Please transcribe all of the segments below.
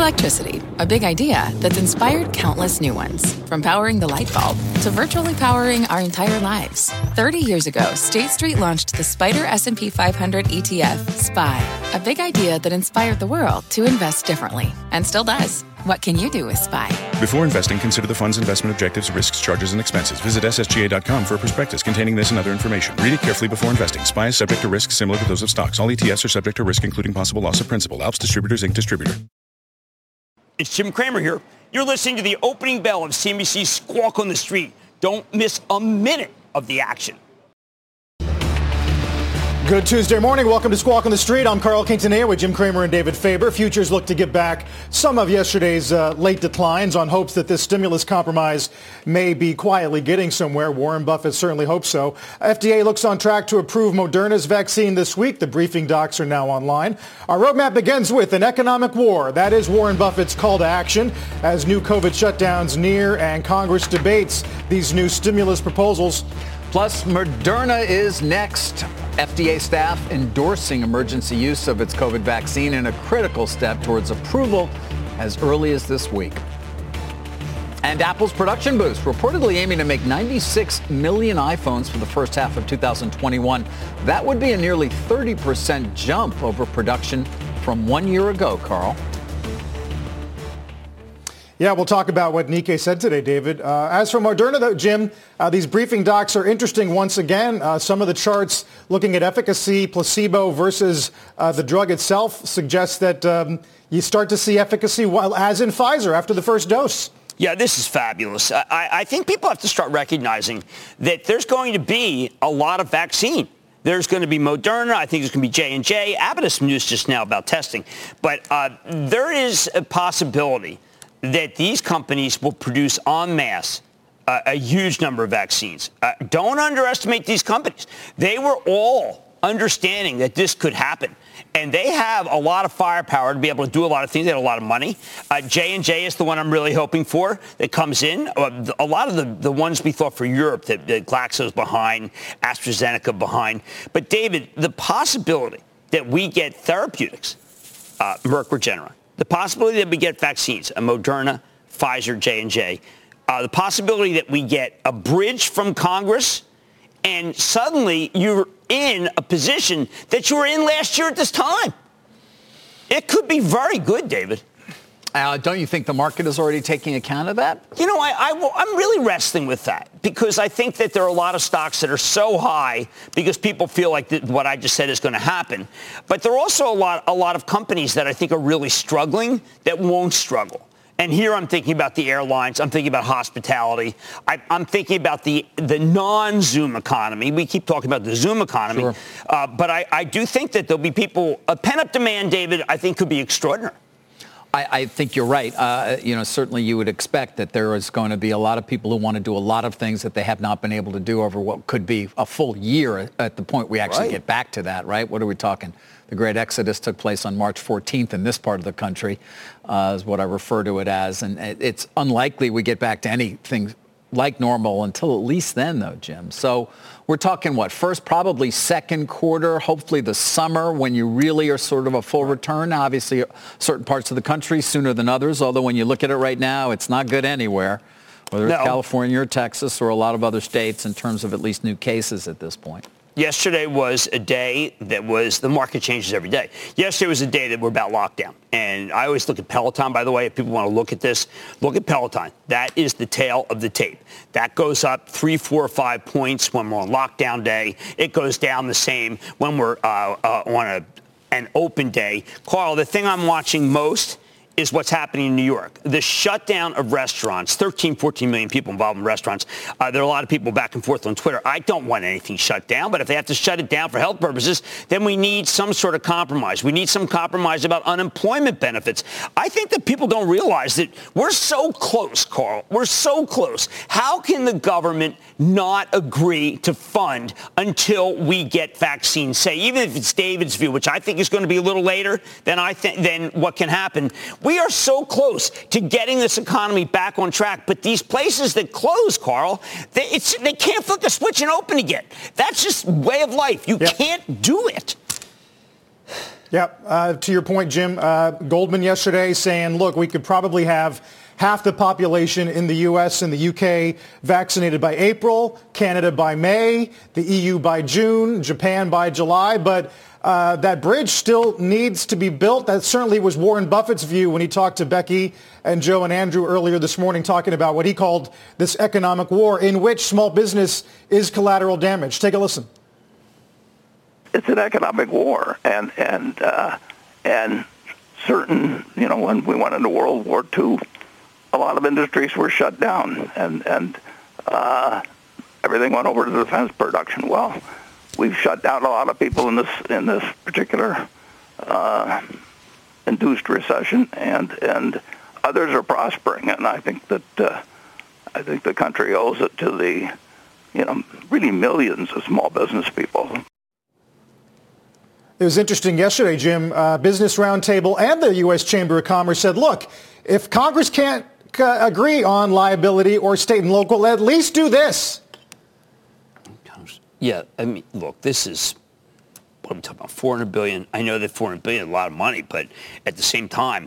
Electricity, a big idea that's inspired countless new ones. From powering the light bulb to virtually powering our entire lives. 30 years ago, State Street launched the Spider S&P 500 ETF, SPY. A big idea that inspired the world to invest differently. And still does. What can you do with SPY? Before investing, consider the fund's investment objectives, risks, charges, and expenses. Visit ssga.com for a prospectus containing this and other information. Read it carefully before investing. SPY is subject to risks similar to those of stocks. All ETFs are subject to risk, including possible loss of principal. Alps Distributors, Inc. Distributor. It's Jim Cramer here. You're listening to the opening bell of CNBC's Squawk on the Street. Don't miss a minute of the action. Good Tuesday morning. Welcome to Squawk on the Street. I'm Carl Quintanilla with Jim Cramer and David Faber. Futures look to get back some of yesterday's late declines on hopes that this stimulus compromise may be quietly getting somewhere. Warren Buffett certainly hopes so. FDA looks on track to approve Moderna's vaccine this week. The briefing docs are now online. Our roadmap begins with an economic war. That is Warren Buffett's call to action as new COVID shutdowns near and Congress debates these new stimulus proposals. Plus, Moderna is next. FDA staff endorsing emergency use of its COVID vaccine in a critical step towards approval as early as this week. And Apple's production boost, reportedly aiming to make 96 million iPhones for the first half of 2021. That would be a nearly 30% jump over production from 1 year ago, Carl. Yeah, we'll talk about what Nikkei said today, David. As for Moderna, though, Jim, these briefing docs are interesting once again. Some of the charts looking at efficacy, placebo versus the drug itself suggests that you start to see efficacy, as in Pfizer, after the first dose. Yeah, this is fabulous. I think people have to start recognizing that there's going to be a lot of vaccine. There's going to be Moderna. I think there's going to be J&J. Abbott has some news just now about testing. But there is a possibility that these companies will produce en masse a huge number of vaccines. Don't underestimate these companies. They were all understanding that this could happen. And they have a lot of firepower to be able to do a lot of things. They have a lot of money. J&J is the one I'm really hoping for that comes in. A lot of the ones we thought for Europe that Glaxo's behind, AstraZeneca behind. But, David, the possibility that we get therapeutics, Merck Regeneron, the possibility that we get vaccines, Moderna, Pfizer, J&J, the possibility that we get a bridge from Congress, and suddenly you're in a position that you were in last year at this time. It could be very good, David. Don't you think the market is already taking account of that? You know, I'm really wrestling with that because I think that there are a lot of stocks that are so high because people feel like what I just said is going to happen. But there are also a lot of companies that I think are really struggling that won't struggle. And here I'm thinking about the airlines. I'm thinking about hospitality. I'm thinking about the non-Zoom economy. We keep talking about the Zoom economy. Sure. But I do think that there'll be people, a pent-up demand, David, I think could be extraordinary. I think you're right. Certainly you would expect that there is going to be a lot of people who want to do a lot of things that they have not been able to do over what could be a full year at the point we actually get back to that, right? What are we talking? The great exodus took place on March 14th in this part of the country, is what I refer to it as. And it's unlikely we get back to anything like normal until at least then, though, Jim. So we're talking first, probably second quarter, hopefully the summer when you really are sort of a full return. Obviously, certain parts of the country sooner than others, although when you look at it right now, it's not good anywhere, whether it's California or Texas or a lot of other states in terms of at least new cases at this point. Yesterday was a day that the market changes every day. Yesterday was a day that we're about lockdown. And I always look at Peloton, by the way. If people want to look at this, look at Peloton. That is the tail of the tape. That goes up 3, 4, 5 points when we're on lockdown day. It goes down the same when we're on an open day. Carl, the thing I'm watching most is what's happening in New York. The shutdown of restaurants, 13, 14 million people involved in restaurants. There are a lot of people back and forth on Twitter. I don't want anything shut down, but if they have to shut it down for health purposes, then we need some sort of compromise. We need some compromise about unemployment benefits. I think that people don't realize that we're so close, Carl. We're so close. How can the government not agree to fund until we get vaccines? Say, even if it's David's view, which I think is going to be a little later than what can happen. We are so close to getting this economy back on track, but these places that close, Carl, they can't flip the switch and open again. That's just way of life. You can't do it. Yeah, to your point, Jim, Goldman yesterday saying, look, we could probably have half the population in the U.S. and the U.K. vaccinated by April, Canada by May, the EU by June, Japan by July. But that bridge still needs to be built. That certainly was Warren Buffett's view when he talked to Becky and Joe and Andrew earlier this morning, talking about what he called this economic war in which small business is collateral damage. Take a listen. It's an economic war, and certain, when we went into World War II, a lot of industries were shut down, and everything went over to defense production. Well, we've shut down a lot of people in this particular induced recession, and others are prospering, and I think that the country owes it to the really millions of small business people. It was interesting yesterday, Jim. Business Roundtable and the U.S. Chamber of Commerce said, look, if Congress can't agree on liability or state and local, at least do this. Yeah, I mean, look, this is, what are we talking about, $400 billion? I know that $400 billion is a lot of money, but at the same time,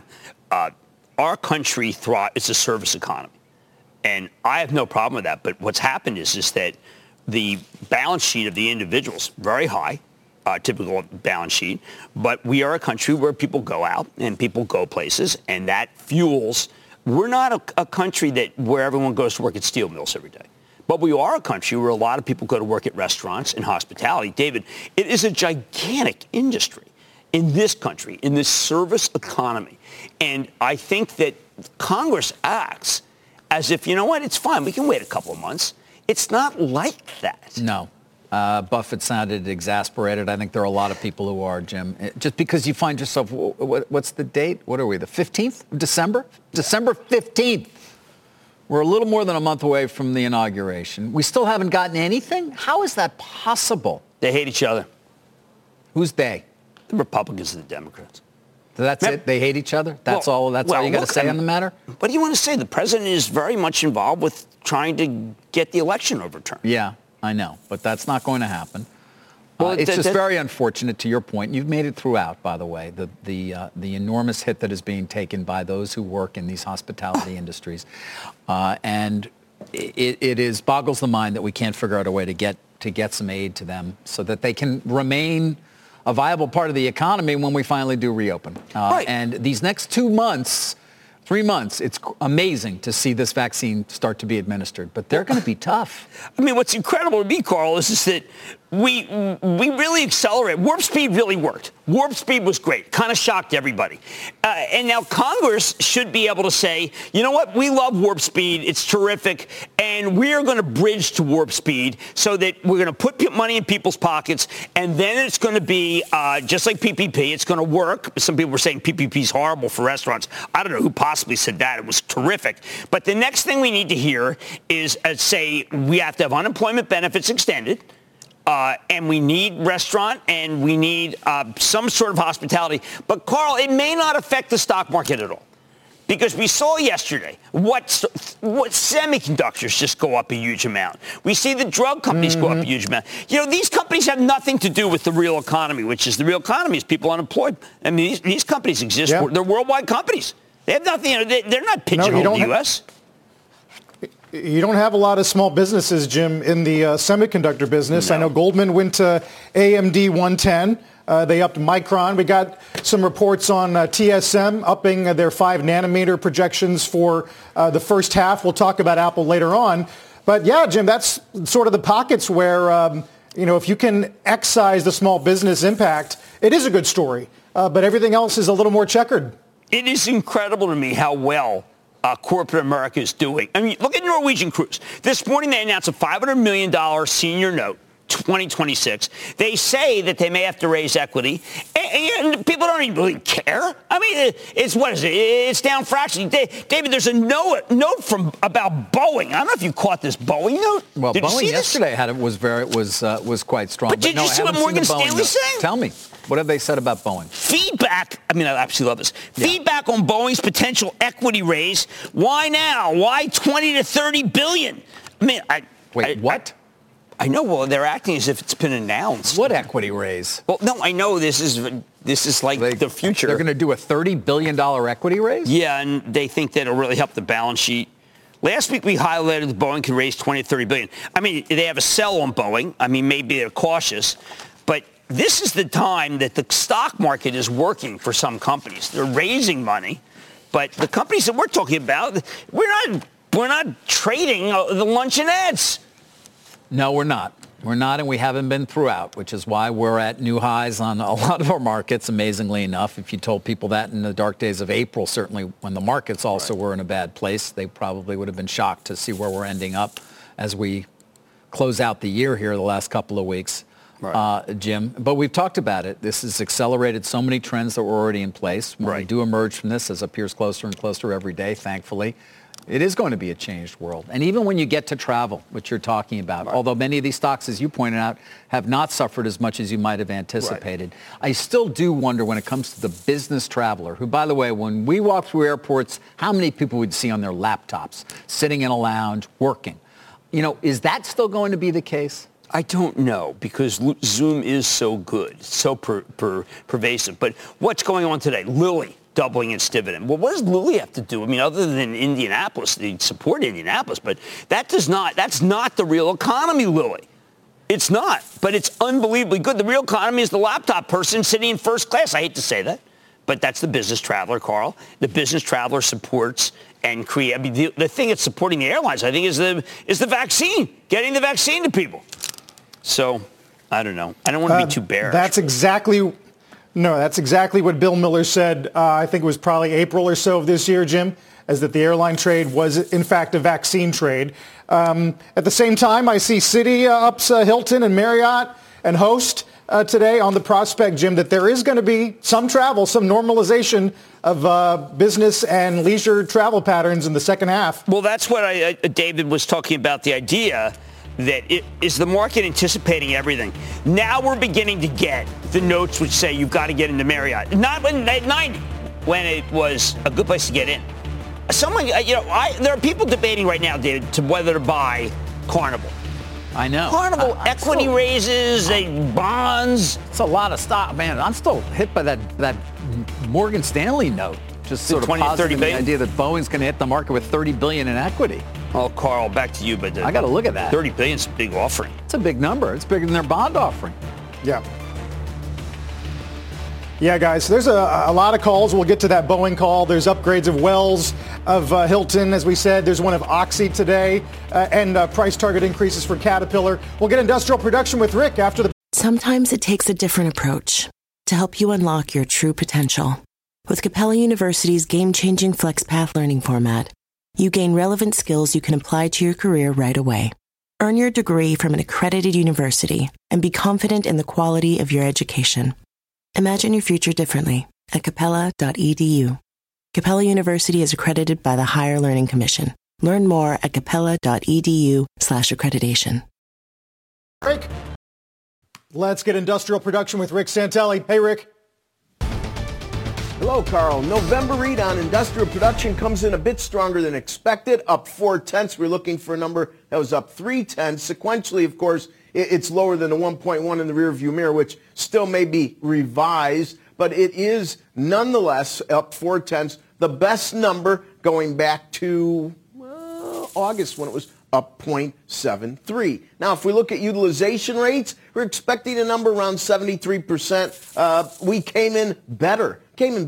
our country it's a service economy. And I have no problem with that. But what's happened is that the balance sheet of the individuals, very high, typical balance sheet, but we are a country where people go out and people go places, and that fuels. We're not a country where everyone goes to work at steel mills every day. But we are a country where a lot of people go to work at restaurants and hospitality. David, it is a gigantic industry in this country, in this service economy. And I think that Congress acts as if, it's fine. We can wait a couple of months. It's not like that. No. Buffett sounded exasperated. I think there are a lot of people who are, Jim. Just because you find yourself, what's the date? What are we, the 15th of December? December 15th. We're a little more than a month away from the inauguration. We still haven't gotten anything? How is that possible? They hate each other. Who's they? The Republicans and the Democrats. So that's it? They hate each other? That's all you got to say on the matter? What do you want to say? The president is very much involved with trying to get the election overturned. Yeah, I know. But that's not going to happen. Well, it's just very unfortunate, to your point. You've made it throughout, by the way, the enormous hit that is being taken by those who work in these hospitality industries. And it boggles the mind that we can't figure out a way to get some aid to them so that they can remain a viable part of the economy when we finally do reopen. Right. And these next 3 months, it's amazing to see this vaccine start to be administered, but they're going to be tough. I mean, what's incredible to me, Carl, is that we really accelerated. Warp speed really worked. Warp speed was great. Kind of shocked everybody. And now Congress should be able to say, you know what? We love warp speed. It's terrific. And we are going to bridge to warp speed so that we're going to put money in people's pockets. And then it's going to be just like PPP. It's going to work. Some people were saying PPP is horrible for restaurants. I don't know who possibly said that. It was terrific. But the next thing we need to hear is say we have to have unemployment benefits extended. And we need restaurant and we need some sort of hospitality. But, Carl, it may not affect the stock market at all. Because we saw yesterday what semiconductors just go up a huge amount. We see the drug companies go up a huge amount. These companies have nothing to do with the real economy, which is the real economy is people unemployed. I mean, these companies exist. Yeah. They're worldwide companies. They have nothing. They're not pigeonholed in the U.S. You don't have a lot of small businesses, Jim, in the semiconductor business. No. I know Goldman went to AMD 110. They upped Micron. We got some reports on TSM upping their 5-nanometer projections for the first half. We'll talk about Apple later on. But, yeah, Jim, that's sort of the pockets where, if you can excise the small business impact, it is a good story. But everything else is a little more checkered. It is incredible to me how well corporate America is doing. I mean, look at Norwegian Cruise. This morning they announced a $500 million senior note, 2026. They say that they may have to raise equity, and people don't even really care. I mean, it's down fractionally. David, there's a note about Boeing. I don't know if you caught this Boeing note. Well, Boeing yesterday was quite strong. But did you see what Morgan Stanley's saying? Tell me. What have they said about Boeing? Feedback. I mean, I absolutely love this. Yeah. Feedback on Boeing's potential equity raise. Why now? Why 20 to 30 billion? I mean, what? I know. Well, they're acting as if it's been announced. What equity raise? Well, no, I know this is This is like the future. They're going to do a $30 billion equity raise? Yeah, and they think that it'll really help the balance sheet. Last week we highlighted that Boeing could raise 20 to 30 billion. I mean, they have a sell on Boeing. I mean, maybe they're cautious, but this is the time that the stock market is working for some companies. They're raising money, but the companies that we're talking about, we're not trading the luncheonettes. No, we're not. We're not, and we haven't been throughout, which is why we're at new highs on a lot of our markets, amazingly enough. If you told people that in the dark days of April, certainly when the markets also were in a bad place, they probably would have been shocked to see where we're ending up as we close out the year here the last couple of weeks, Jim. But we've talked about it. This has accelerated so many trends that were already in place. When we do emerge from this, as it appears closer and closer every day, thankfully, it is going to be a changed world. And even when you get to travel, which you're talking about, although many of these stocks, as you pointed out, have not suffered as much as you might have anticipated, I still do wonder when it comes to the business traveler, who, by the way, when we walk through airports, how many people would see on their laptops, sitting in a lounge, working? You know, is that still going to be the case? I don't know, because Zoom is so good, so pervasive. But what's going on today? Lilly doubling its dividend. Well, what does Lilly have to do? I mean, other than Indianapolis, they support Indianapolis, but that's not the real economy, Lilly. It's not, but it's unbelievably good. The real economy is the laptop person sitting in first class. I hate to say that, but that's the business traveler, Carl. The business traveler supports and create. I mean, the thing that's supporting the airlines, I think, is the vaccine, getting the vaccine to people. So, I don't know. I don't want to be too bearish. That's exactly what Bill Miller said. I think it was probably April or so of this year, Jim, as that the airline trade was, in fact, a vaccine trade. At the same time, I see Citi ups Hilton and Marriott and Host today on the prospect, Jim, that there is going to be some travel, some normalization of business and leisure travel patterns in the second half. Well, that's what David was talking about, the idea that is the market anticipating everything. Now we're beginning to get the notes which say you've got to get into Marriott. Not when 90, when it was a good place to get in. There are people debating right now, David, to whether to buy Carnival. I know. Carnival equity raises, bonds. It's a lot of stock, man. I'm still hit by that Morgan Stanley note. Just sort of positing the idea that Boeing's going to hit the market with $30 billion in equity. Oh, Carl, back to you, but I got to look at that. $30 billion is a big offering. It's a big number. It's bigger than their bond offering. Yeah. Yeah, guys, there's a lot of calls. We'll get to that Boeing call. There's upgrades of Wells, of Hilton, as we said. There's one of Oxy today, and price target increases for Caterpillar. We'll get industrial production with Rick after the... Sometimes it takes a different approach to help you unlock your true potential. With Capella University's game-changing FlexPath learning format, you gain relevant skills you can apply to your career right away. Earn your degree from an accredited university and be confident in the quality of your education. Imagine your future differently at capella.edu. Capella University is accredited by the Higher Learning Commission. Learn more at capella.edu/accreditation. Rick, let's get industrial production with Rick Santelli. Hey, Rick. Hello, Carl. November read on industrial production comes in a bit stronger than expected, up 0.4. We're looking for a number that was up 0.3. Sequentially, of course, it's lower than the 1.1 in the rearview mirror, which still may be revised, but it is nonetheless up 0.4, the best number going back to August when it was up 0.73. Now, if we look at utilization rates, we're expecting a number around 73%. We came in better,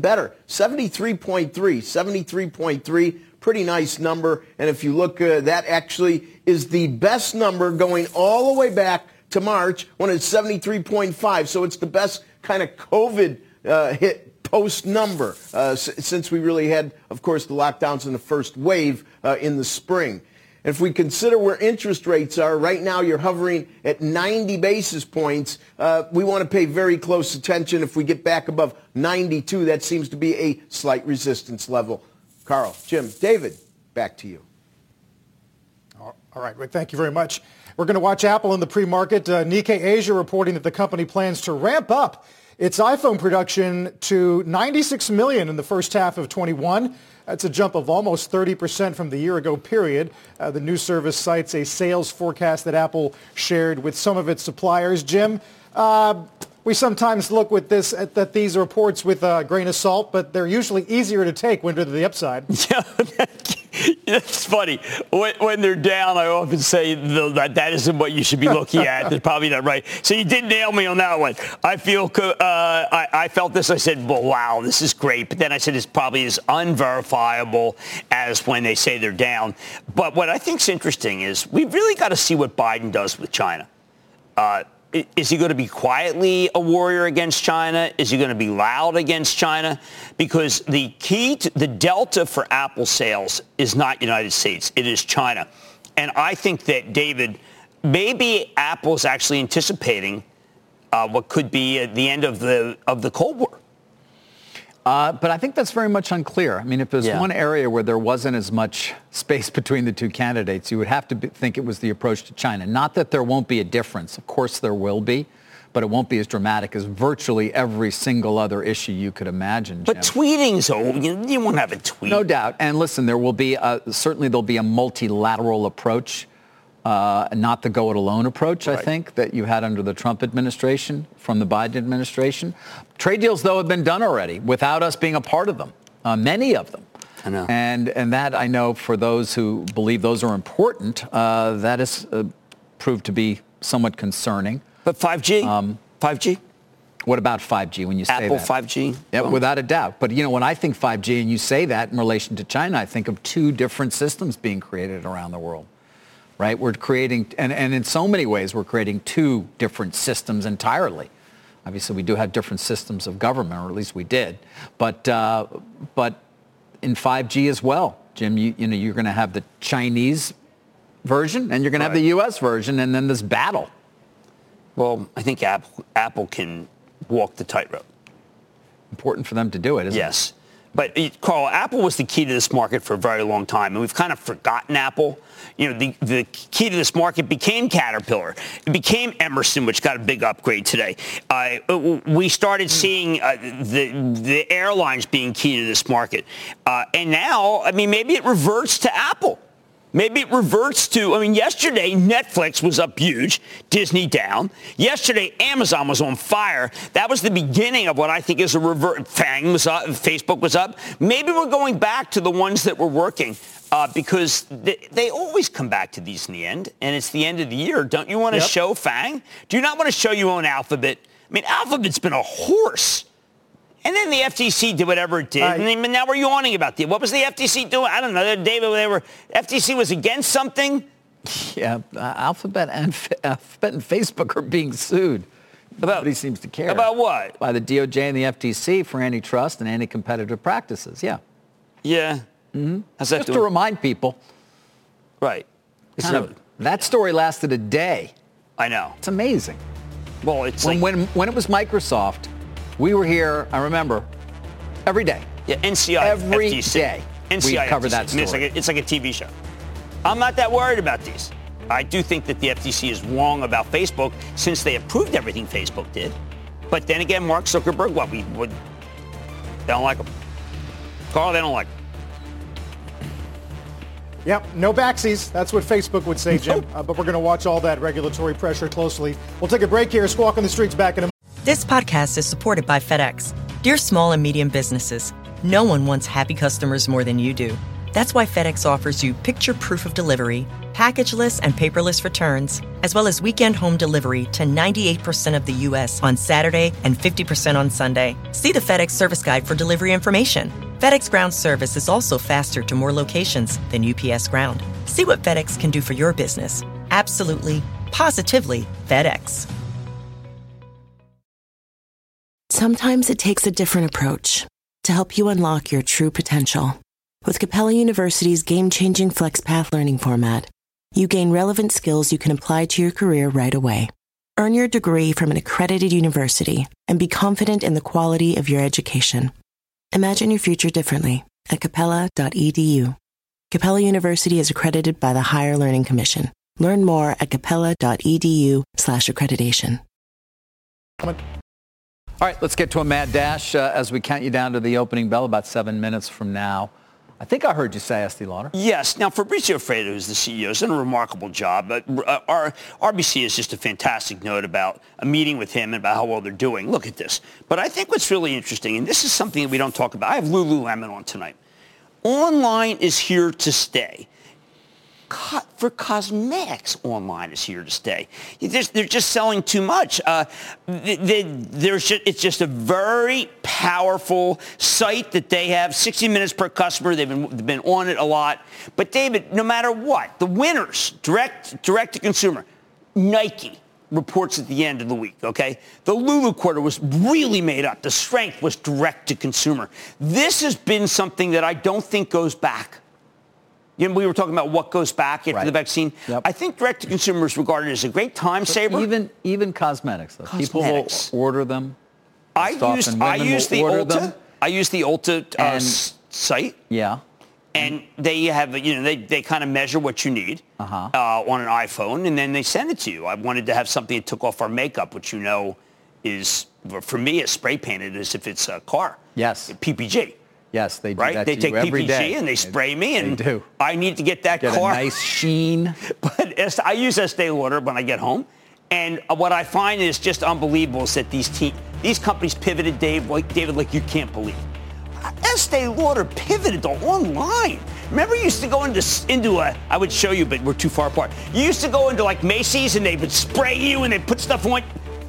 73.3, pretty nice number. And if you look, that actually is the best number going all the way back to March when it's 73.5. So it's the best kind of COVID hit post number since we really had, of course, the lockdowns in the first wave in the spring. If we consider where interest rates are, right now you're hovering at 90 basis points. We want to pay very close attention. If we get back above 92, that seems to be a slight resistance level. Carl, Jim, David, back to you. All right, Rick, thank you very much. We're going to watch Apple in the pre-market. Nikkei Asia reporting that the company plans to ramp up its iPhone production to 96 million in the first half of 21. That's a jump of almost 30% from the year-ago period. The news service cites a sales forecast that Apple shared with some of its suppliers. Jim, We sometimes look with this at these reports with a grain of salt, but they're usually easier to take when they're to the upside. Yeah, it's funny. When they're down, I often say that isn't what you should be looking at. That's probably not right. So you did nail me on that one. I felt this. I said, well, wow, this is great. But then I said it's probably as unverifiable as when they say they're down. But what I think's interesting is we've really got to see what Biden does with China. Is he going to be quietly a warrior against China? Is he going to be loud against China? Because the key to the delta for Apple sales is not United States. It is China. And I think that, David, maybe Apple is actually anticipating what could be the end of the Cold War. But I think that's very much unclear. I mean, if there's one area where there wasn't as much space between the two candidates, you would have to think it was the approach to China. Not that there won't be a difference. Of course there will be, but it won't be as dramatic as virtually every single other issue you could imagine, Jim. But tweeting's you won't have a tweet. No doubt. And listen, there will be certainly there'll be a multilateral approach. Not the go-it-alone approach, right. I think, that you had under the Trump administration from the Biden administration. Trade deals, though, have been done already without us being a part of them, many of them. I know. And that, I know, for those who believe those are important, that has proved to be somewhat concerning. But 5G? 5G? What about 5G when you say Apple that? 5G? Yeah, without a doubt. But, when I think 5G and you say that in relation to China, I think of two different systems being created around the world. Right, we're creating, and in so many ways, we're creating two different systems entirely. Obviously, we do have different systems of government, or at least we did. But in 5G as well, Jim, you're going to have the Chinese version, and you're going to have the U.S. version, and then this battle. Well, I think Apple can walk the tightrope. Important for them to do it, isn't it? Yes. But, Carl, Apple was the key to this market for a very long time, and we've kind of forgotten Apple. The key to this market became Caterpillar. It became Emerson, which got a big upgrade today. We started seeing the airlines being key to this market. And now, maybe it reverts to Apple. Maybe it reverts to, yesterday Netflix was up huge, Disney down. Yesterday Amazon was on fire. That was the beginning of what I think is a revert. FANG was up, Facebook was up. Maybe we're going back to the ones that were working because they always come back to these in the end, and it's the end of the year. Don't you want to show FANG? Do you not want to show you own Alphabet? Alphabet's been a horse. And then the FTC did whatever it did. And now we're yawning about it. What was the FTC doing? I don't know. David, FTC was against something? Yeah, Alphabet and Facebook are being sued. Nobody seems to care. About what? By the DOJ and the FTC for antitrust and anti-competitive practices, yeah. Yeah. Mm-hmm. Just to remind people. Right. That story lasted a day. I know. It's amazing. Well, it's when it was Microsoft, we were here, I remember, every day. Yeah, NCI, every FTC. Day. NCI, we cover that story. It's like a TV show. I'm not that worried about these. I do think that the FTC is wrong about Facebook since they approved everything Facebook did. But then again, Mark Zuckerberg, they don't like him. Carl, they don't like him. Yep, no backsies. That's what Facebook would say, Jim. But we're going to watch all that regulatory pressure closely. We'll take a break here. Squawk on the Street's back in a moment. This podcast is supported by FedEx. Dear small and medium businesses, no one wants happy customers more than you do. That's why FedEx offers you picture proof of delivery, packageless and paperless returns, as well as weekend home delivery to 98% of the U.S. on Saturday and 50% on Sunday. See the FedEx service guide for delivery information. FedEx Ground service is also faster to more locations than UPS Ground. See what FedEx can do for your business. Absolutely, positively FedEx. Sometimes it takes a different approach to help you unlock your true potential. With Capella University's game-changing FlexPath learning format, you gain relevant skills you can apply to your career right away. Earn your degree from an accredited university and be confident in the quality of your education. Imagine your future differently at capella.edu. Capella University is accredited by the Higher Learning Commission. Learn more at capella.edu/accreditation. All right, let's get to a mad dash as we count you down to the opening bell about 7 minutes from now. I think I heard you say Estee Lauder. Yes. Now, Fabrizio Freda, who's the CEO, has done a remarkable job. But our RBC is just a fantastic note about a meeting with him and about how well they're doing. Look at this. But I think what's really interesting, and this is something that we don't talk about. I have Lululemon on tonight. Online is here to stay. For cosmetics, online is here to stay. They're just selling too much. It's just a very powerful site that they have. 60 minutes per customer. They've been on it a lot. But David, no matter what, the winners, direct to consumer, Nike reports at the end of the week, okay? The Lulu quarter was really made up. The strength was direct to consumer. This has been something that I don't think goes back. You know, we were talking about what goes back after the vaccine. Yep. I think direct-to-consumer is regarded as a great time saver. Even cosmetics, though. People will order them. I use the Ulta site. Yeah. And they have, they kind of measure what you need on an iPhone, and then they send it to you. I wanted to have something that took off our makeup, which is, for me, as spray painted as if it's a car. Yes. PPG. Yes, they do right? that They to take you every PPG day. and they spray me, and they do. I need to get that car. Get a nice sheen. But I use Estee Lauder when I get home, and what I find is just unbelievable is that these companies pivoted, David, like you can't believe. Estee Lauder pivoted to online. Remember, you used to go into I would show you, but we're too far apart. You used to go into like Macy's, and they would spray you, and they put stuff on.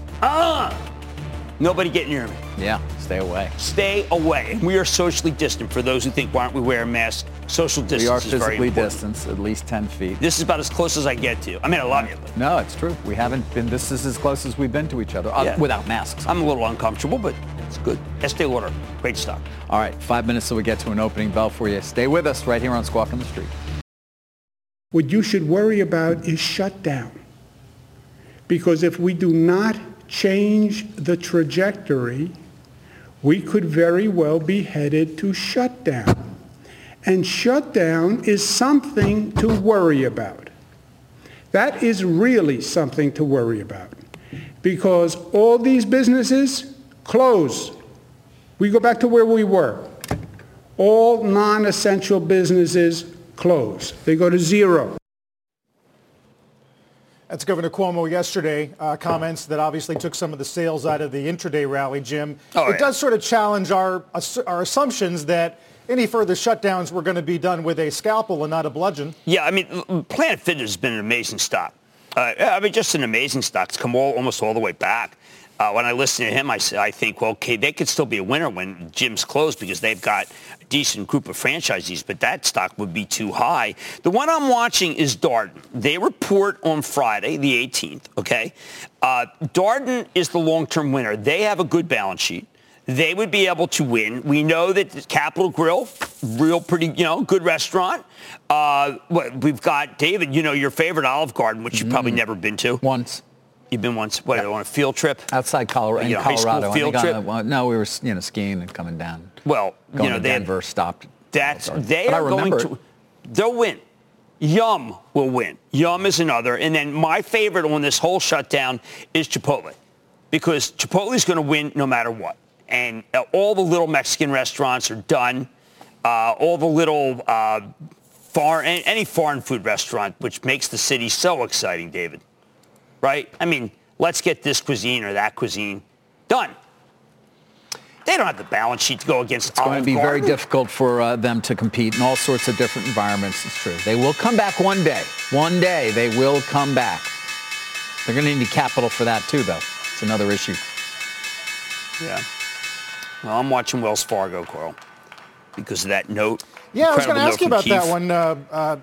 Nobody get near me. Yeah, stay away. Stay away. We are socially distant. For those who think, why aren't we wearing masks? Social distance is very important. We are physically distanced, at least 10 feet. This is about as close as I get to you. I mean, I love you. But. No, it's true. We haven't been, this is as close as we've been to each other without masks. I'm a little uncomfortable, but it's good. Estee Lauder, great stock. All right, 5 minutes till we get to an opening bell for you. Stay with us right here on Squawk on the Street. What you should worry about is shutdown. Because if we do not change the trajectory, we could very well be headed to shutdown. And shutdown is something to worry about. That is really something to worry about. Because all these businesses close. We go back to where we were. All non-essential businesses close. They go to zero. That's Governor Cuomo yesterday, comments that obviously took some of the sales out of the intraday rally, Jim. It does sort of challenge our assumptions that any further shutdowns were going to be done with a scalpel and not a bludgeon. Yeah, I mean, Planet Fitness has been an amazing stock. Just an amazing stock. It's come almost all the way back. When I listen to him, I think, well, okay, they could still be a winner when gyms close because they've got a decent group of franchisees, but that stock would be too high. The one I'm watching is Darden. They report on Friday, the 18th, okay? Darden is the long-term winner. They have a good balance sheet. They would be able to win. We know that Capitol Grill, real pretty, good restaurant. We've got, David, your favorite Olive Garden, which you've probably never been to. Once. You've been once, on a field trip? Outside Colorado. In high Colorado. School field trip? No, we were, skiing and coming down. Well, going to Denver, stopped. They are going to, they'll win. Yum will win. Yum is another. And then my favorite on this whole shutdown is Chipotle, because Chipotle is going to win no matter what. And all the little Mexican restaurants are done. All the little any foreign food restaurant, which makes the city so exciting, David. Right? I mean, let's get this cuisine or that cuisine done. They don't have the balance sheet to go against Olive Garden. It's going to be very difficult for them to compete in all sorts of different environments. It's true. They will come back one day. One day they will come back. They're going to need capital for that too, though. It's another issue. Yeah. Well, I'm watching Wells Fargo, Carl, because of that note. Yeah, I was going to ask you about that one.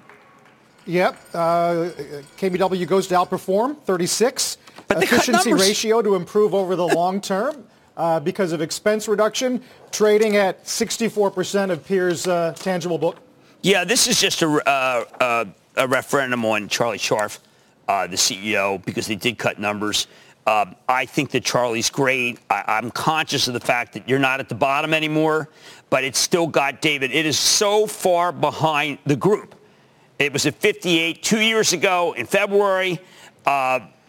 KBW goes to outperform 36. But efficiency ratio to improve over the long term because of expense reduction, trading at 64% of peers' tangible book. Yeah, this is just a referendum on Charlie Scharf, the CEO, because they did cut numbers. I think that Charlie's great. I'm conscious of the fact that you're not at the bottom anymore, but it's still got, David, it is so far behind the group. It was at 58 2 years ago in February.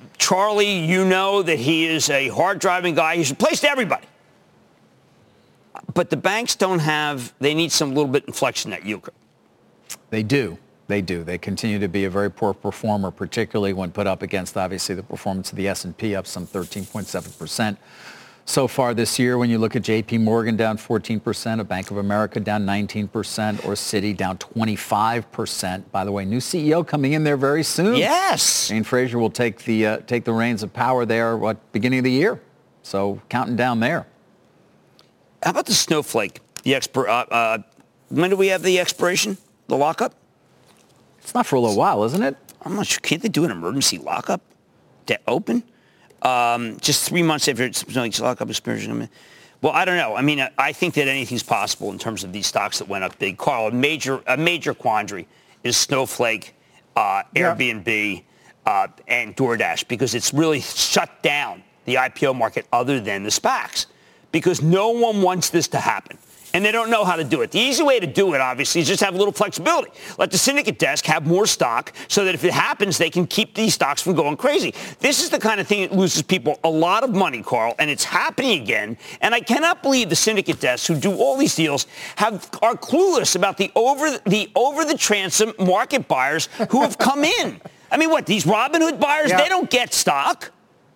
Charlie, you know that he is a hard-driving guy. He's replaced everybody. But the banks they need some little bit inflection that yield curve. They do. They do. They continue to be a very poor performer, particularly when put up against, obviously, the performance of the S&P, up some 13.7% so far this year. When you look at J.P. Morgan down 14%, a Bank of America down 19%, or Citi down 25%. By the way, new CEO coming in there very soon. Yes. Jane Fraser will take the reins of power there, beginning of the year. So counting down there. How about the Snowflake? When do we have the expiration? The lockup? It's not for a little while, isn't it? I'm not sure. Can't they do an emergency lockup to open? Just 3 months after it's lockup expiration. Well, I don't know. I mean, I think that anything's possible in terms of these stocks that went up big. Carl, a major quandary is Snowflake, Airbnb, and DoorDash, because it's really shut down the IPO market other than the SPACs, because no one wants this to happen. And they don't know how to do it. The easy way to do it, obviously, is just have a little flexibility. Let the syndicate desk have more stock so that if it happens, they can keep these stocks from going crazy. This is the kind of thing that loses people a lot of money, Carl, and it's happening again. And I cannot believe the syndicate desks who do all these deals are clueless about the over-the-transom market buyers who have come in. I mean, what, these Robinhood buyers, they don't get stock.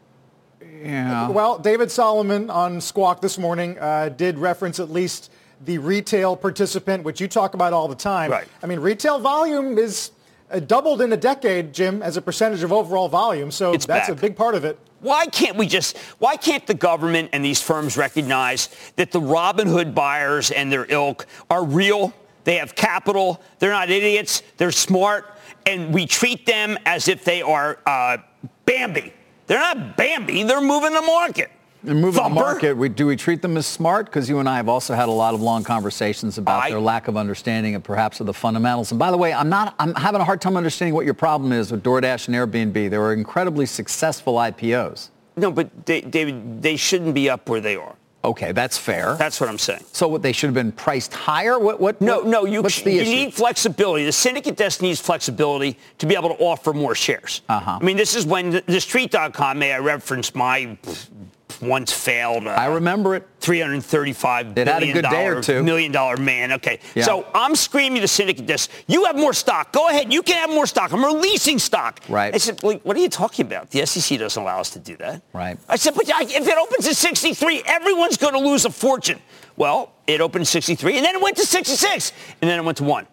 Yeah. Well, David Solomon on Squawk this morning did reference at least the retail participant, which you talk about all the time. Right. I mean, retail volume is doubled in a decade, Jim, as a percentage of overall volume. So that's back. a big part of it. Why can't the government and these firms recognize that the Robinhood buyers and their ilk are real? They have capital. They're not idiots. They're smart. And we treat them as if they are Bambi. They're not Bambi. They're moving the market. And moving the market, do we treat them as smart? Because you and I have also had a lot of long conversations about their lack of understanding and perhaps of the fundamentals. And by the way, I'm having a hard time understanding what your problem is with DoorDash and Airbnb. They were incredibly successful IPOs. No, but David, they shouldn't be up where they are. Okay, that's fair. That's what I'm saying. So what, they should have been priced higher? No, you what's the issue? need flexibility. The syndicate desk needs flexibility to be able to offer more shares. Uh-huh. I mean, this is when the Street.com, may I reference my once failed. I remember it. $335 it had a good day or two. $1 million man. Okay. Yeah. So I'm screaming to syndicate desk, you have more stock. Go ahead. You can have more stock. I'm releasing stock. Right. I said, what are you talking about? The SEC doesn't allow us to do that. Right. I said, but if it opens at 63, everyone's going to lose a fortune. Well, it opened at 63, and then it went to 66, and then it went to 1.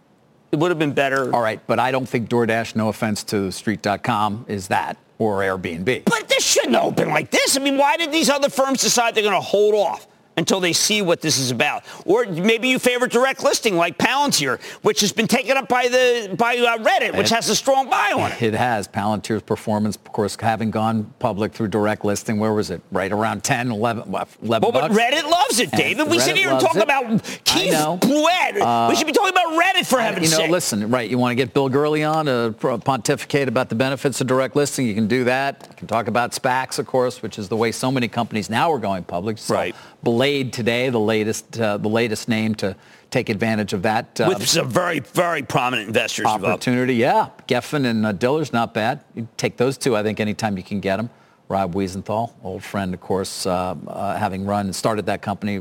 It would have been better. All right, but I don't think DoorDash, no offense to Street.com, is that, or Airbnb. But this shouldn't open like this. I mean, why did these other firms decide they're going to hold off until they see what this is about? Or maybe you favor direct listing like Palantir, which has been taken up by Reddit, which has a strong buy on it. It has. Palantir's performance, of course, having gone public through direct listing, where was it? Right around 10, 11 Well, bucks? but Reddit loves it, David. We sit here and talk about Keith Bled. We should be talking about Reddit, for heaven's sake. Listen, right, you want to get Bill Gurley on to pontificate about the benefits of direct listing, you can do that. You can talk about SPACs, of course, which is the way so many companies now are going public. So right. Blade today, the latest name to take advantage of that. With some very, very prominent investors opportunity, yeah. Geffen and Diller's not bad. You take those two, I think, anytime you can get them. Rob Wiesenthal, old friend, of course, having run and started that company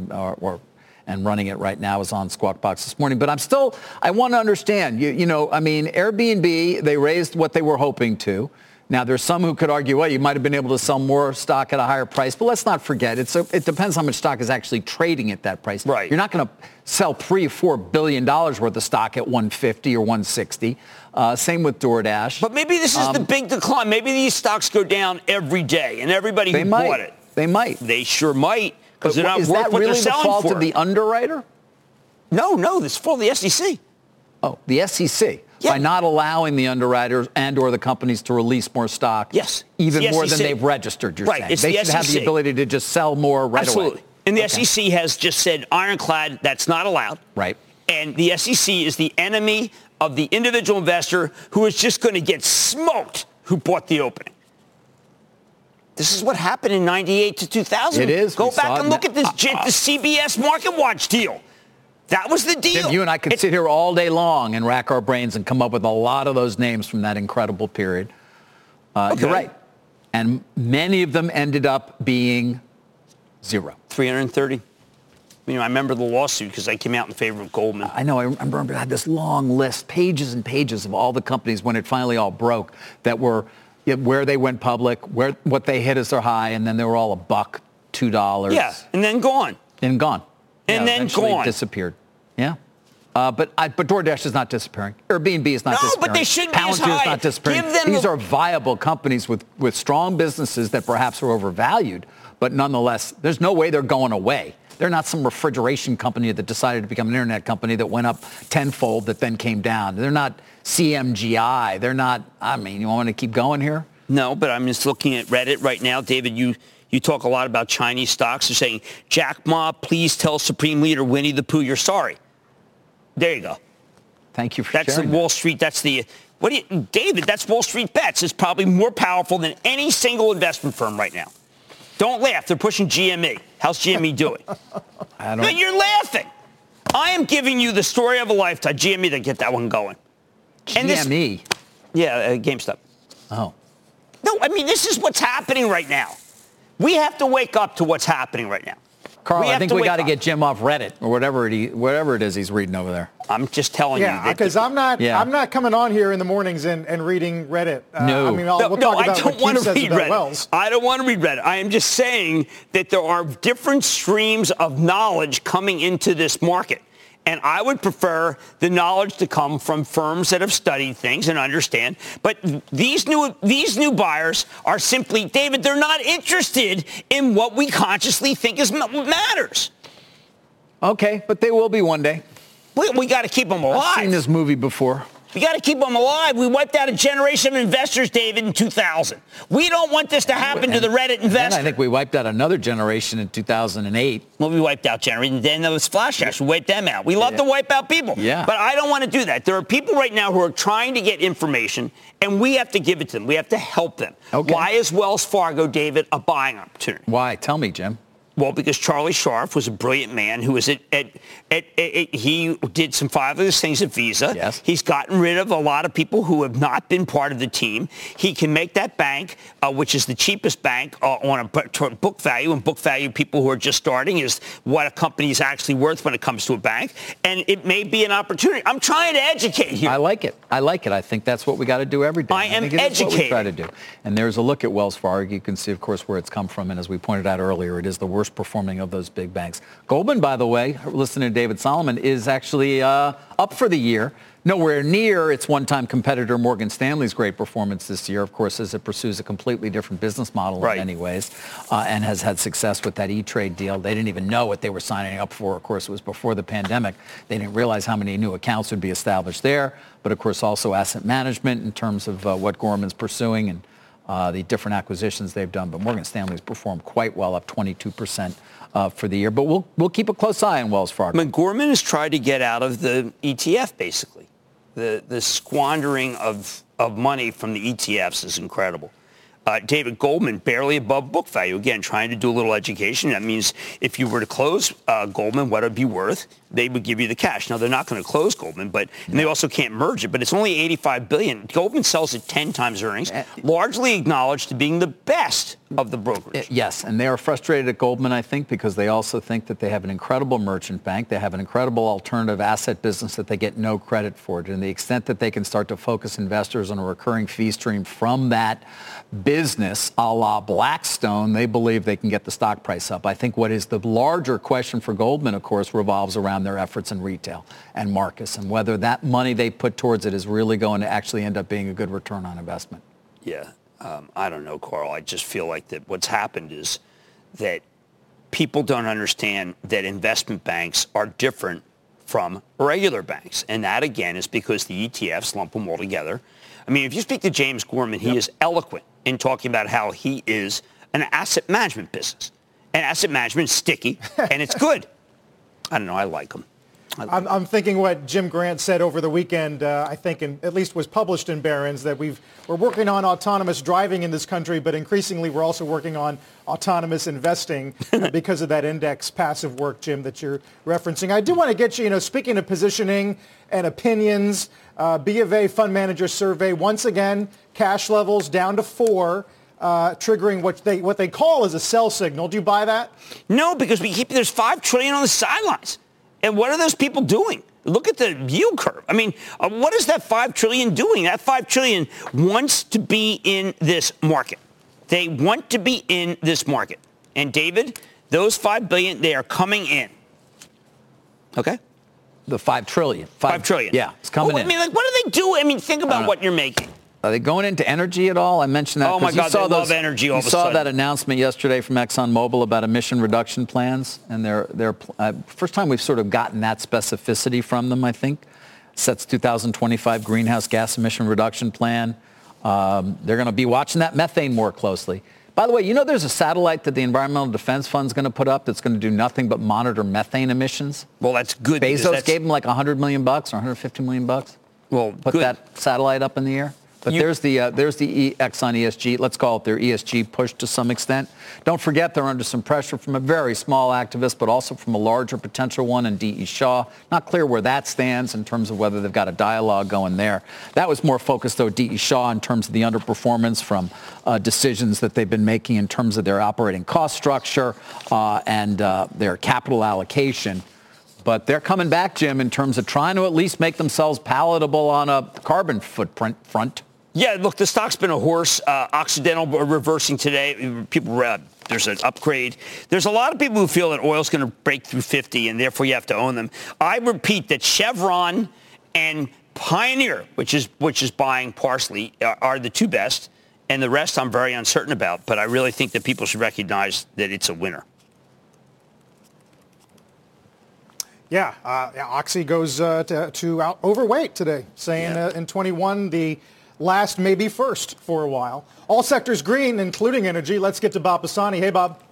and running it right now, is on Squawk Box this morning. But I want to understand, Airbnb, they raised what they were hoping to. Now, there's some who could argue, well, you might have been able to sell more stock at a higher price. But let's not forget, it depends how much stock is actually trading at that price. Right. You're not going to sell $3 or $4 billion worth of stock at 150 or 160. Same with DoorDash. But maybe this is the big decline. Maybe these stocks go down every day, and everybody who bought it. They might. They sure might, because they're not worth what really they're selling for. Is that really the fault of the underwriter? No, it's fault of the SEC. Oh, the SEC. Yeah. By not allowing the underwriters and or the companies to release more stock. Yes. Even more than they've registered, you're saying. It's they the should have the ability to just sell more right Absolutely. away. And the SEC has just said, ironclad, that's not allowed. Right. And the SEC is the enemy of the individual investor who is just going to get smoked who bought the opening. This is what happened in 98 to 2000. It is. Go back and look at this the CBS Market Watch deal. That was the deal. Jim, you and I could sit here all day long and rack our brains and come up with a lot of those names from that incredible period. Okay. You're right. And many of them ended up being zero. 330. I remember the lawsuit because I came out in favor of Goldman. I know. I remember I had this long list, pages and pages of all the companies when it finally all broke that were where they went public, what they hit as their high, and then they were all $1, $2. Yeah, and then gone. And gone. And then gone. Disappeared. Yeah. But DoorDash is not disappearing. Airbnb is not disappearing. No, but they shouldn't be as Palantir high. is not disappearing. Give them These are viable companies with strong businesses that perhaps are overvalued, but nonetheless, there's no way they're going away. They're not some refrigeration company that decided to become an internet company that went up tenfold that then came down. They're not CMGI. They're not, you want to keep going here? No, but I'm just looking at Reddit right now. David, you talk a lot about Chinese stocks. They're saying, Jack Ma, please tell Supreme Leader Winnie the Pooh you're sorry. There you go. Thank you for sharing. That's the Wall Street. That's the, David, that's Wall Street Bets. It's probably more powerful than any single investment firm right now. Don't laugh. They're pushing GME. How's GME doing? But you're laughing. I am giving you the story of a lifetime. GME, they get that one going. GME? GameStop. Oh. No, this is what's happening right now. We have to wake up to what's happening right now. Carl, I think we got to get Jim off Reddit or whatever it is he's reading over there. I'm just telling you. Yeah, because I'm not coming on here in the mornings and reading Reddit. No. We'll talk about I don't want to read Reddit. Wells. I don't want to read Reddit. I am just saying that there are different streams of knowledge coming into this market. And I would prefer the knowledge to come from firms that have studied things and understand. But these new buyers are simply, David, they're not interested in what we consciously think matters. Okay, but they will be one day. We got to keep them alive. I've seen this movie before. We got to keep them alive. We wiped out a generation of investors, David, in 2000. We don't want this to happen to the Reddit investor. I think we wiped out another generation in 2008. Well, we wiped out generation. Then there was Flash Ash. We wiped them out. We love to wipe out people. Yeah. But I don't want to do that. There are people right now who are trying to get information, and we have to give it to them. We have to help them. Okay. Why is Wells Fargo, David, a buying opportunity? Why? Tell me, Jim. Well, because Charlie Scharf was a brilliant man who was he did some fabulous things at Visa. Yes. He's gotten rid of a lot of people who have not been part of the team. He can make that bank, which is the cheapest bank on a book value, and book value people who are just starting is what a company is actually worth when it comes to a bank. And it may be an opportunity. I'm trying to educate here. I like it. I think that's what we got to do every day. I am educating. That's what we try to do. And there's a look at Wells Fargo. You can see, of course, where it's come from. And as we pointed out earlier, it is the worst performing of those big banks. Goldman, by the way, listening to David Solomon, is actually up for the year. Nowhere near its one-time competitor Morgan Stanley's great performance this year, of course, as it pursues a completely different business model in many ways and has had success with that E-Trade deal. They didn't even know what they were signing up for. Of course, it was before the pandemic. They didn't realize how many new accounts would be established there. But, of course, also asset management in terms of what Gorman's pursuing and the different acquisitions they've done. But Morgan Stanley's performed quite well, up 22% for the year. But we'll keep a close eye on Wells Fargo. Gorman has tried to get out of the ETF, basically. The squandering of money from the ETFs is incredible. David Goldman, barely above book value. Again, trying to do a little education. That means if you were to close Goldman, what it would be worth, they would give you the cash. Now, they're not going to close Goldman, and they also can't merge it, but it's only $85 billion. Goldman sells at 10 times earnings, largely acknowledged to being the best of the brokerage. Yes, and they are frustrated at Goldman, I think, because they also think that they have an incredible merchant bank. They have an incredible alternative asset business that they get no credit for. And the extent that they can start to focus investors on a recurring fee stream from that business, a la Blackstone, they believe they can get the stock price up. I think what is the larger question for Goldman, of course, revolves around their efforts in retail and Marcus and whether that money they put towards it is really going to actually end up being a good return on investment. Yeah. I don't know, Carl. I just feel like that what's happened is that people don't understand that investment banks are different from regular banks. And that, again, is because the ETFs lump them all together. I mean, if you speak to James Gorman, he is eloquent in talking about how he is an asset management business. And asset management is sticky, and it's good. I don't know. I like him. I'm thinking what Jim Grant said over the weekend, I think, at least was published in Barron's, that we're working on autonomous driving in this country, but increasingly we're also working on autonomous investing because of that index passive work, Jim, that you're referencing. I do want to get you, speaking of positioning and opinions, B of A Fund Manager Survey, once again, cash levels down to 4. triggering what they call as a sell signal. Do you buy that? No, because there's $5 trillion on the sidelines. And what are those people doing? Look at the yield curve. I mean, what is that $5 trillion doing? That $5 trillion wants to be in this market. They want to be in this market. And David, those $5 billion, they are coming in. Okay? The $5 trillion. $5 trillion. Yeah, it's coming in. I mean, like, what do they do? I mean, think about what you're making. Are they going into energy at all? I mentioned that. Oh, my God, they love energy all of a sudden. You saw that announcement yesterday from ExxonMobil about emission reduction plans, and their first time we've sort of gotten that specificity from them, I think. Sets 2025 greenhouse gas emission reduction plan. They're going to be watching that methane more closely. By the way, you know there's a satellite that the Environmental Defense Fund is going to put up that's going to do nothing but monitor methane emissions? Well, that's good. Bezos gave them like $100 million or $150 million. Well, put that satellite up in the air. But there's the Exxon ESG, let's call it their ESG push to some extent. Don't forget they're under some pressure from a very small activist, but also from a larger potential one in D.E. Shaw. Not clear where that stands in terms of whether they've got a dialogue going there. That was more focused, though, D.E. Shaw in terms of the underperformance from decisions that they've been making in terms of their operating cost structure and their capital allocation. But they're coming back, Jim, in terms of trying to at least make themselves palatable on a carbon footprint front. Yeah, look, the stock's been a horse. Occidental reversing today. People, there's an upgrade. There's a lot of people who feel that oil's going to break through 50, and therefore you have to own them. I repeat that Chevron and Pioneer, which is buying Parsley, are the two best, and the rest I'm very uncertain about. But I really think that people should recognize that it's a winner. Yeah, Oxy goes to overweight today, saying in 21 the last, maybe first for a while. All sectors green, including energy. Let's get to Bob Pisani. Hey, Bob.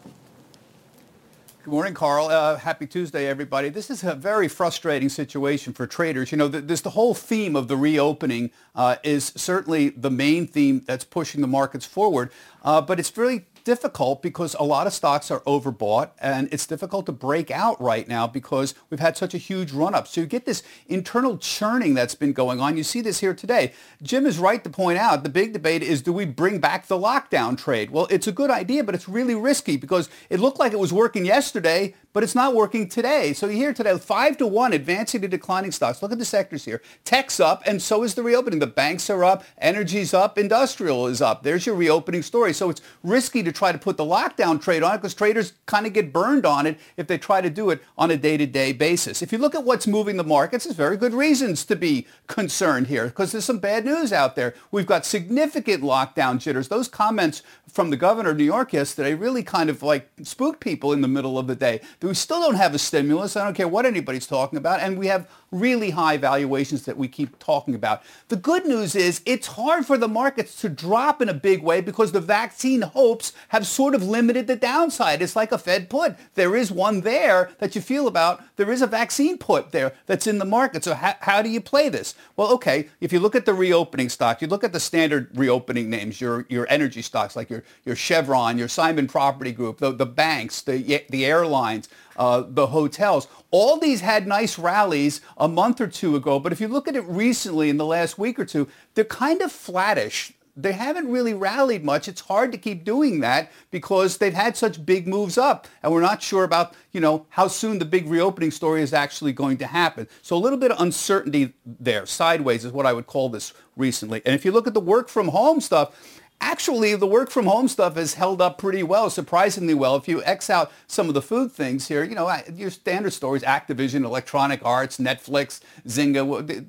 Good morning, Carl. Happy Tuesday, everybody. This is a very frustrating situation for traders. You know, the whole theme of the reopening is certainly the main theme that's pushing the markets forward, but it's really difficult because a lot of stocks are overbought, and it's difficult to break out right now because we've had such a huge run-up. So you get this internal churning that's been going on. You see this here today. Jim is right to point out the big debate is, do we bring back the lockdown trade? Well, it's a good idea, but it's really risky because it looked like it was working yesterday, but it's not working today. So you hear today 5-1 advancing to declining stocks. Look at the sectors here. Tech's up, and so is the reopening. The banks are up, energy's up, industrial is up. There's your reopening story. So it's risky to try to put the lockdown trade on it because traders kind of get burned on it if they try to do it on a day-to-day basis. If you look at what's moving the markets, there's very good reasons to be concerned here because there's some bad news out there. We've got significant lockdown jitters. Those comments from the governor of New York yesterday really kind of like spooked people in the middle of the day. We still don't have a stimulus. I don't care what anybody's talking about. And we have really high valuations that we keep talking about. The good news is it's hard for the markets to drop in a big way because the vaccine hopes have sort of limited the downside. It's like a Fed put. There is one there that you feel about. There is a vaccine put there that's in the market. So how do you play this? Well, okay, if you look at the reopening stock, you look at the standard reopening names, your energy stocks like your Chevron, your Simon Property Group, the banks, the airlines, the hotels. All these had nice rallies a month or two ago, but if you look at it recently in the last week or two, they're kind of flattish. They haven't really rallied much. It's hard to keep doing that because they've had such big moves up, and we're not sure about, how soon the big reopening story is actually going to happen. So a little bit of uncertainty there. Sideways is what I would call this recently. And if you look at the work from home stuff, actually, the work from home stuff has held up pretty well, surprisingly well. If you X out some of the food things here, your standard stories, Activision, Electronic Arts, Netflix, Zynga,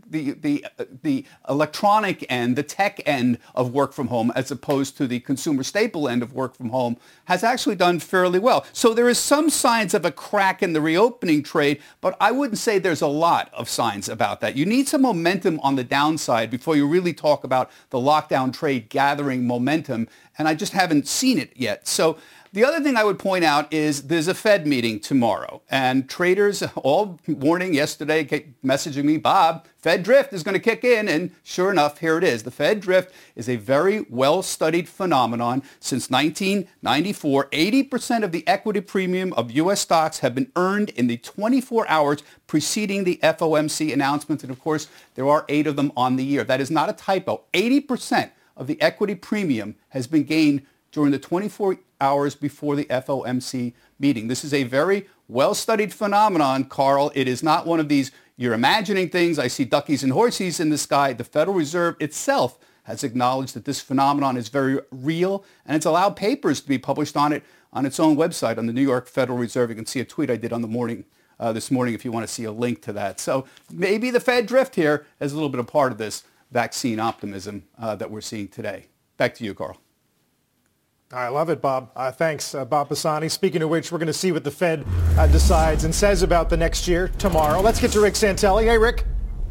the electronic end, the tech end of work from home, as opposed to the consumer staple end of work from home, has actually done fairly well. So there is some signs of a crack in the reopening trade, but I wouldn't say there's a lot of signs about that. You need some momentum on the downside before you really talk about the lockdown trade gathering momentum, and I just haven't seen it yet. So the other thing I would point out is there's a Fed meeting tomorrow, and traders all morning yesterday kept messaging me, Bob, Fed drift is going to kick in, and sure enough, here it is. The Fed drift is a very well-studied phenomenon. Since 1994, 80% of the equity premium of U.S. stocks have been earned in the 24 hours preceding the FOMC announcement, and of course, there are 8 of them on the year. That is not a typo. 80% of the equity premium has been gained during the 24 hours before the FOMC meeting. This is a very well-studied phenomenon, Carl. It is not one of these, you're imagining things, I see duckies and horses in the sky. The Federal Reserve itself has acknowledged that this phenomenon is very real, and it's allowed papers to be published on it on its own website, on the New York Federal Reserve. You can see a tweet I did on this morning if you want to see a link to that. So maybe the Fed drift here is a little bit a part of this vaccine optimism that we're seeing today. Back to you, Carl. I love it, Bob. Thanks, Bob Pisani. Speaking of which, we're going to see what the Fed decides and says about the next year tomorrow. Let's get to Rick Santelli. Hey, Rick.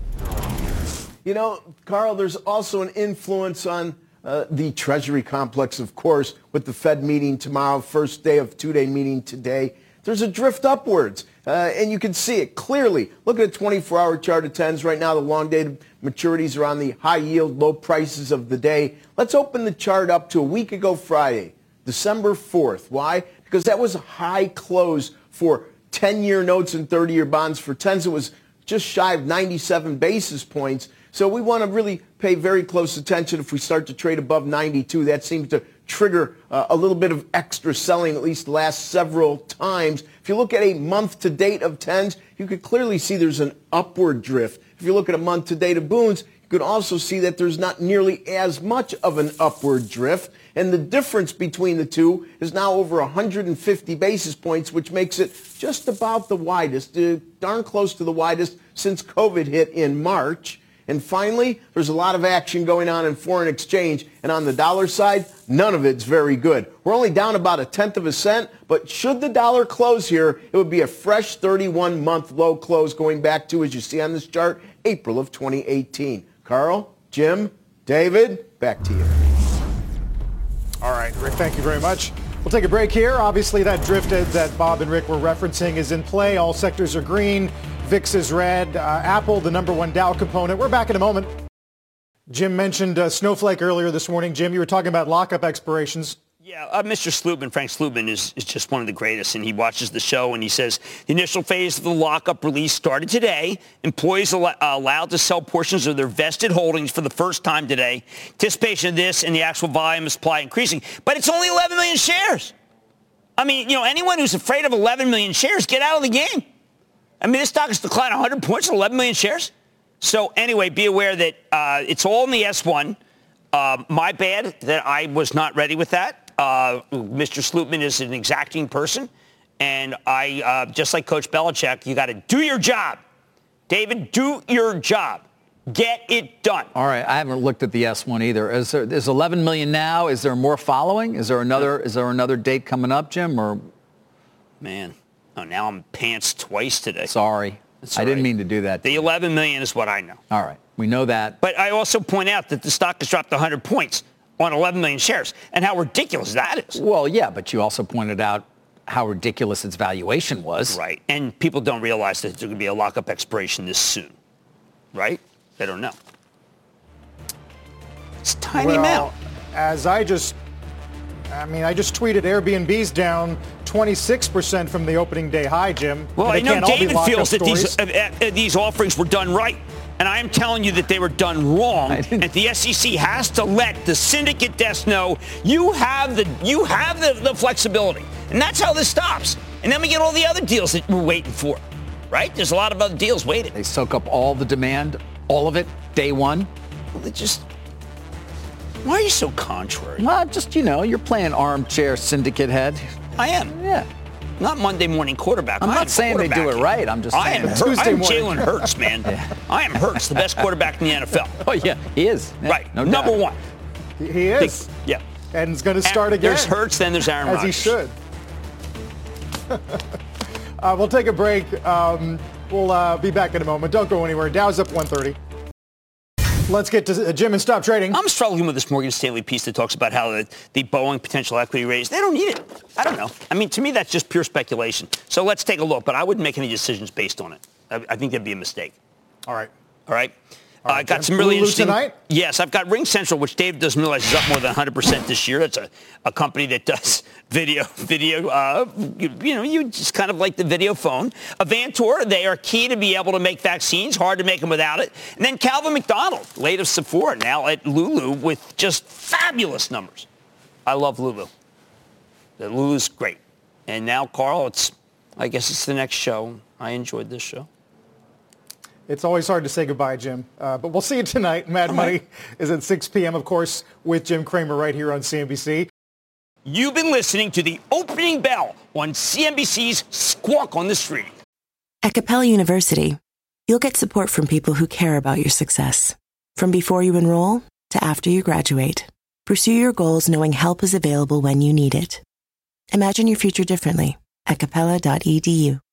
You know, Carl, there's also an influence on the Treasury complex, of course, with the Fed meeting tomorrow, first day of two-day meeting today. There's a drift upwards, and you can see it clearly. Look at a 24-hour chart of 10s. Right now, the long-dated maturities are on the high-yield, low prices of the day. Let's open the chart up to a week ago Friday, December 4th. Why? Because that was a high close for 10-year notes and 30-year bonds. For 10s, it was just shy of 97 basis points. So we want to really pay very close attention if we start to trade above 92. That seems to trigger a little bit of extra selling, at least the last several times. If you look at a month-to-date of 10s, you could clearly see there's an upward drift. If you look at a month-to-date of boons, you could also see that there's not nearly as much of an upward drift. And the difference between the two is now over 150 basis points, which makes it just about the widest, darn close to the widest since COVID hit in March. And finally, there's a lot of action going on in foreign exchange. And on the dollar side, none of it's very good. We're only down about 1/10 of a cent. But should the dollar close here, it would be a fresh 31-month low close going back to, as you see on this chart, April of 2018. Carl, Jim, David, back to you. All right, Rick, thank you very much. We'll take a break here. Obviously, that drift that Bob and Rick were referencing is in play. All sectors are green. VIX is red. Apple, the number one Dow component. We're back in a moment. Jim mentioned Snowflake earlier this morning. Jim, you were talking about lockup expirations. Yeah, Mr. Slootman, Frank Slootman, is just one of the greatest, and he watches the show, and he says the initial phase of the lockup release started today. Employees allowed to sell portions of their vested holdings for the first time today. Anticipation of this and the actual volume of supply increasing, but it's only 11 million shares. I mean, anyone who's afraid of 11 million shares, get out of the game. I mean, this stock has declined 100 points on 11 million shares. So anyway, be aware that it's all in the S1. My bad that I was not ready with that. Mr. Slootman is an exacting person. And I, just like Coach Belichick, you got to do your job. David, do your job. Get it done. All right. I haven't looked at the S1 either. Is 11 million now? Is there more following? Is there another date coming up, Jim? Or man. Oh, now I'm pants twice today. Sorry. I didn't mean to do that. The 11 million is what I know. All right. We know that. But I also point out that the stock has dropped 100 points on 11 million shares and how ridiculous that is. Well, yeah, but you also pointed out how ridiculous its valuation was. Right. And people don't realize that there's going to be a lockup expiration this soon. Right? They don't know. It's a tiny amount. As I just tweeted Airbnb's down 26% from the opening day high, Jim. Well, I know David feels that these offerings were done right. And I am telling you that they were done wrong. And the SEC has to let the syndicate desk know you have the flexibility. And that's how this stops. And then we get all the other deals that we're waiting for. Right? There's a lot of other deals waiting. They soak up all the demand, all of it, day one. Well, why are you so contrary? Well, just, you're playing armchair syndicate head. I am. Yeah. Not Monday morning quarterback. I'm not saying they do it right. I'm just saying. I am Jalen Hurts, man. Yeah. I am Hurts, the best quarterback in the NFL. Oh, yeah, he is. Yeah, right. No Number doubt. one. He is. Yeah. And it's going to start again. There's Hurts, then there's Aaron Rodgers. As he should. We'll take a break. We'll be back in a moment. Don't go anywhere. Dow's up 130. Let's get to Jim and stop trading. I'm struggling with this Morgan Stanley piece that talks about how the Boeing potential equity raise, they don't need it. I don't know. I mean, to me, that's just pure speculation. So let's take a look, but I wouldn't make any decisions based on it. I think that'd be a mistake. All right. I got some really interesting. Tonight? Yes, I've got Ring Central, which Dave doesn't realize is up more than 100% this year. It's a company that does video. You just kind of like the video phone. Avantor, they are key to be able to make vaccines. Hard to make them without it. And then Calvin McDonald, late of Sephora, now at Lulu with just fabulous numbers. I love Lulu. Lulu's great. And now, Carl, I guess it's the next show. I enjoyed this show. It's always hard to say goodbye, Jim. But we'll see you tonight. Mad Money is at 6 p.m., of course, with Jim Cramer right here on CNBC. You've been listening to the opening bell on CNBC's Squawk on the Street. At Capella University, you'll get support from people who care about your success. From before you enroll to after you graduate, pursue your goals knowing help is available when you need it. Imagine your future differently at capella.edu.